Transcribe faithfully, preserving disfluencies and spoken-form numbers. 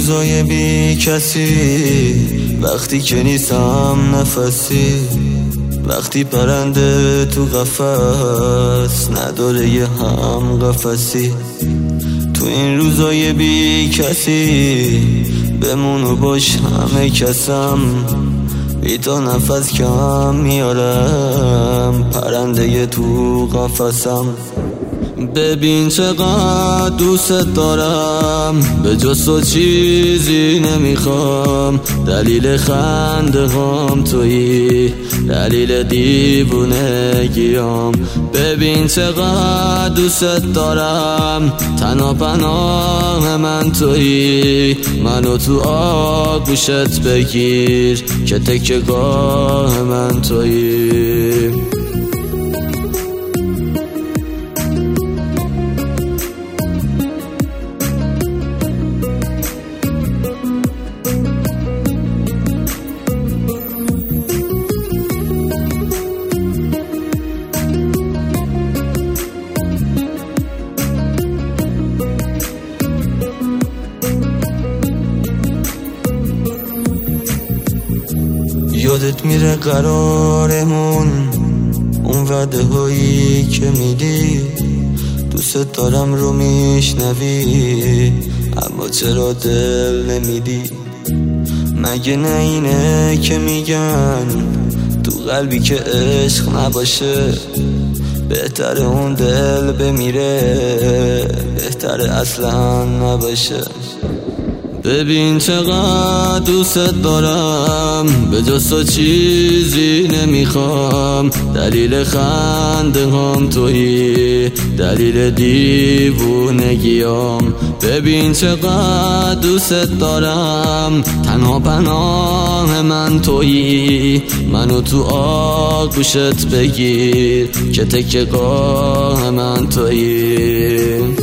روزای بی کسی، وقتی که نیستم نفسی، وقتی پرنده تو قفس نداره یه هم قفسی. تو این روزای بی کسی بمونو باش همه کسم، بی تا نفس کم میارم پرنده تو قفسم. ببین چقدر دوست دارم، به جز تو چیزی نمیخوام. دلیل خنده هام تویی، دلیل دیوونگیام. ببین چقدر دوست دارم، تنها پناه من تویی. منو تو آغوشت بگیر که تکیه‌گاه من تویی. یادت میره قرارمون، اون وعده هایی که میدی. دوست دارم رو میشنوی، اما چرا دل نمیدی؟ مگه نه اینه که میگن تو قلبی که عشق نباشه، بهتره اون دل بمیره، بهتره اصلا نباشه. ببین چقدر دوست دارم، به جز تو چیزی نمیخوام. دلیل خنده هم تویی، دلیل دیوونگیام. ببین چقدر دوست دارم، تنها پناه من تویی. منو تو آغوشت بگیر که تکیه‌گاه من تویی.